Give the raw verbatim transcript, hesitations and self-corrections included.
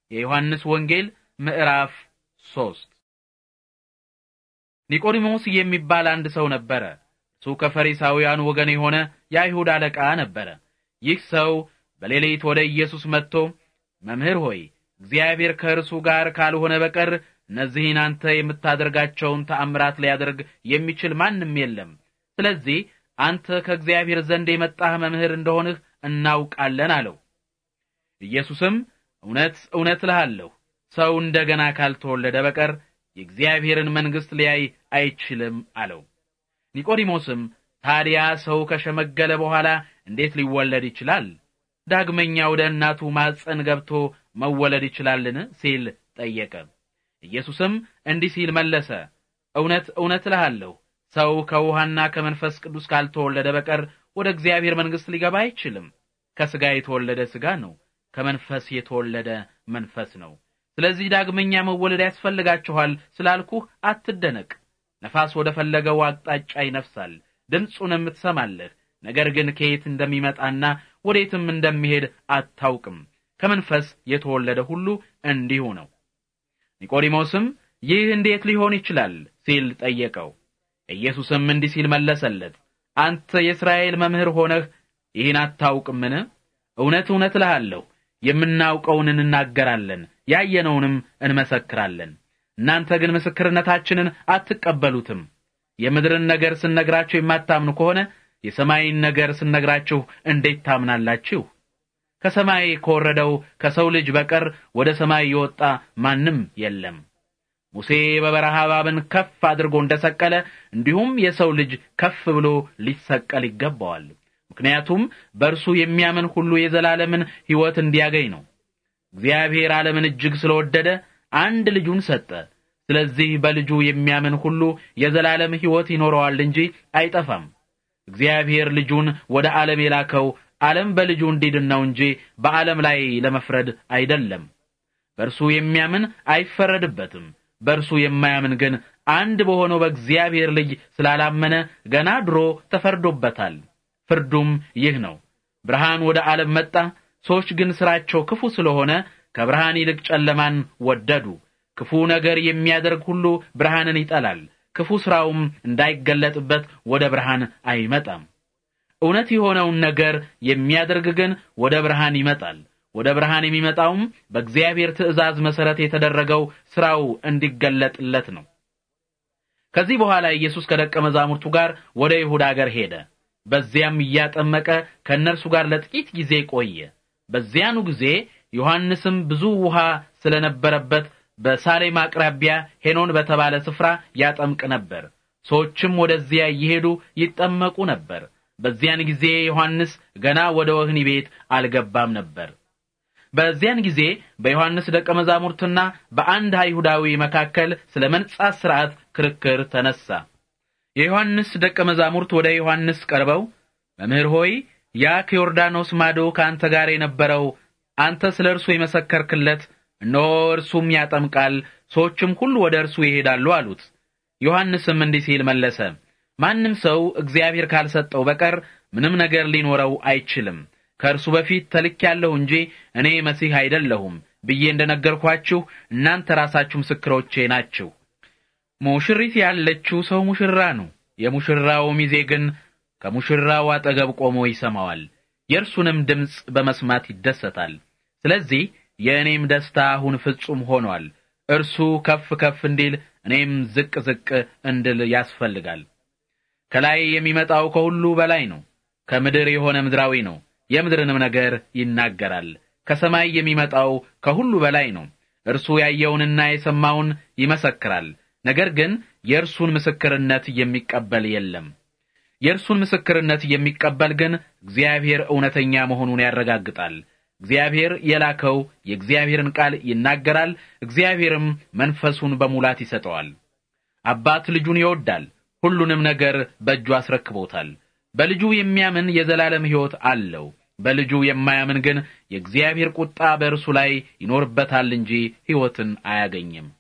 የዮሐንስ ወንጌል ምዕራፍ ሶስት ኒቆዲሞስ የሚባል አንድ ሰው ነበረ። እሱ ከፈሪሳውያን ወገን የሆነ የአይሁድ አለቃ ነበረ። ይህ ሰው በሌሊት ወደ ኢየሱስ መጥቶ መምህር ሆይ እግዚአብሔር ከእርሱ ጋር ካልሆነ በቀር እነዚህን አንተ የምታደርጋቸውን ተአምራት ሊያደርግ የሚችል ማንም የለም። ስለዚህ አንተ ከእግዚአብሔር ዘንድ የመጣህ መምህር እንደሆንህ እናውቃለን አለው። ኢየሱስም እውነት እውነት እልሃለሁ ሰው እንደገና ካልተወለደ በቀር የእግዚአብሔርን መንግሥት ሊያይ አይችልም አለው። ኒቆዲሞስም ታዲያ ሰው ከሸመገለ በኋላ እንዴት ሊወለድ ይችላል? ዳግመኛ ወደ እናቱ ማኅፀን ገብቶ መወለድ ይችላልን? ሲል ጠየቀ። ኢየሱስም እንዲህ ሲል መለሰ፣ እውነት እውነት እልሃለሁ ሰው ከውሃና ከመንፈስ ቅዱስ ካልተወለደ በቀር ወደ እግዚአብሔር መንግሥት ሊገባ አይችልም። ከሥጋ የተወለደ ሥጋ ነው፣ ከመንፈስ የተወለደ መንፈስ ነው። ስለዚህ ዳግመኛ መወለድ ያስፈልጋችኋል ስላልኩህ አትደነቅ። ነፋስ ወደ ፈለገው አቅጣጫ ይነፍሳል፣ ድምፁንም ትሰማለህ፣ ነገር ግን ከየት እንደሚመጣና ወዴትም እንደሚሄድ አታውቅም። ከመንፈስ የተወለደ ሁሉ እንዲሁ ነው። ኒቆዲሞስም ይህ እንዴት ሊሆን ይችላል ሲል ጠየቀው። ኢየሱስም እንዲህ ሲል መለሰለት፣ አንተ የእስራኤል መምህር ሆነህ ይህን አታውቅምን? እውነት እውነት እልሃለሁ የምናውቀውን እንናገራለን፣ ያየነውንም እንመሰክራለን። እናንተ ግን ምስክርነታችንን አትቀበሉትም። የምድርን ነገር ስንነግራችሁ የማታምኑ ከሆነ የሰማይን ነገር ስንነግራችሁ እንዴት ታምናላችሁ? ከሰማይ ከወረደው ከሰው ልጅ በቀር ወደ ሰማይ የወጣ ማንም የለም። ሙሴ በበረሃ እባብን ከፍ አድርጎ እንደሰቀለ እንዲሁም የሰው ልጅ ከፍ ብሎ ሊሰቀል ይገባዋል። ምክንያቱም በእርሱ የሚያምን ሁሉ የዘላለምን ሕይወት እንዲያገኝ ነው። እግዚአብሔር ዓለምን እጅግ ስለወደደ አንድ ልጁን ሰጠ። ስለዚህ በልጁ የሚያምን ሁሉ የዘላለም ሕይወት ይኖረዋል እንጂ አይጠፋም። እግዚአብሔር ልጁን ወደ ዓለም የላከው ዓለም በልጁ እንዲድን ነው እንጂ በዓለም ላይ ለመፍረድ አይደለም። በእርሱ የሚያምን አይፈረድበትም። በእርሱ የማያምን ግን አንድ በሆነው በእግዚአብሔር ልጅ ስላላመነ ገና ድሮ ተፈርዶበታል። ፍርዱም ይህ ነው፣ ብርሃን ወደ ዓለም መጣ፣ ሰዎች ግን ሥራቸው ክፉ ስለሆነ ከብርሃን ይልቅ ጨለማን ወደዱ። ክፉ ነገር የሚያደርግ ሁሉ ብርሃንን ይጠላል፣ ክፉ ሥራውም እንዳይገለጥበት ወደ ብርሃን አይመጣም። እውነት የሆነውን ነገር የሚያደርግ ግን ወደ ብርሃን ይመጣል። ወደ ብርሃን የሚመጣውም በእግዚአብሔር ትእዛዝ መሠረት የተደረገው ሥራው እንዲገለጥለት ነው። ከዚህ በኋላ ኢየሱስ ከደቀ መዛሙርቱ ጋር ወደ ይሁዳ አገር ሄደ። በዚያም እያጠመቀ ከእነርሱ ጋር ለጥቂት ጊዜ ቆየ። በዚያኑ ጊዜ ዮሐንስም ብዙ ውሃ ስለነበረበት በሳሌም አቅራቢያ ሄኖን በተባለ ስፍራ ያጠምቅ ነበር። ሰዎችም ወደዚያ እየሄዱ ይጠመቁ ነበር። በዚያን ጊዜ ዮሐንስ ገና ወደ ወህኒ ቤት አልገባም ነበር። በዚያን ጊዜ በዮሐንስ ደቀ መዛሙርትና በአንድ አይሁዳዊ መካከል ስለ መንጻት ሥርዓት ክርክር ተነሳ። የዮሐንስ ደቀ መዛሙርት ወደ ዮሐንስ ቀርበው መምህር ሆይ ያ ከዮርዳኖስ ማዶ ከአንተ ጋር የነበረው አንተ ስለ እርሱ የመሰከርክለት እነሆ እርሱም ያጠምቃል፣ ሰዎችም ሁሉ ወደ እርሱ ይሄዳሉ አሉት። ዮሐንስም እንዲህ ሲል መለሰ፣ ማንም ሰው እግዚአብሔር ካልሰጠው በቀር ምንም ነገር ሊኖረው አይችልም። ከእርሱ በፊት ተልኬያለሁ እንጂ እኔ መሲህ አይደለሁም ብዬ እንደነገርኳችሁ እናንተ ራሳችሁ ምስክሮቼ ናችሁ። ሙሽሪት ያለችው ሰው ሙሽራ ነው። የሙሽራው ሚዜ ግን ከሙሽራው አጠገብ ቆሞ ይሰማዋል፣ የእርሱንም ድምፅ በመስማት ይደሰታል። ስለዚህ የእኔም ደስታ አሁን ፍጹም ሆኗል። እርሱ ከፍ ከፍ እንዲል እኔም ዝቅ ዝቅ እንድል ያስፈልጋል። ከላይ የሚመጣው ከሁሉ በላይ ነው። ከምድር የሆነ ምድራዊ ነው፣ የምድርንም ነገር ይናገራል። ከሰማይ የሚመጣው ከሁሉ በላይ ነው። እርሱ ያየውንና የሰማውን ይመሰክራል። ነገር ግን የእርሱን ምስክርነት የሚቀበል የለም። የእርሱን ምስክርነት የሚቀበል ግን እግዚአብሔር እውነተኛ መሆኑን ያረጋግጣል። እግዚአብሔር የላከው የእግዚአብሔርን ቃል ይናገራል። እግዚአብሔርም መንፈሱን በሙላት ይሰጠዋል። አባት ልጁን ይወዳል፣ ሁሉንም ነገር በእጁ አስረክቦታል። በልጁ የሚያምን የዘላለም ሕይወት አለው። በልጁ የማያምን ግን የእግዚአብሔር ቁጣ በእርሱ ላይ ይኖርበታል እንጂ ሕይወትን አያገኝም።